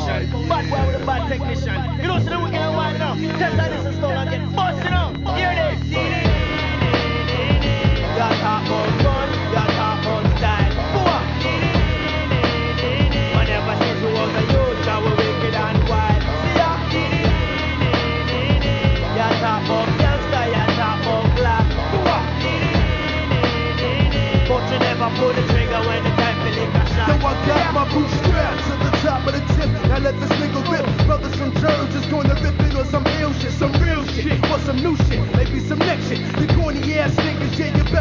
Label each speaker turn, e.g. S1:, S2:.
S1: position. Bad boy with a bad technician. You know, so then we get wild enough. Tell that this is stone and get busted up. Hear this. Y'all talk about fun, y'all talk about style. Whenever since we was a youth, now we're wicked and wild. See ya. Y'all talk about gangster, y'all talk about black. But you never pull the trigger when the time to lick a shot.
S2: So I got my bootstraps at the top of the tip. Now let this nigga rip. Brothers from Jersey just gonna rip it on some ill shit, some real shit, or some new shit, maybe some next shit. You corny ass niggas, yeah, you better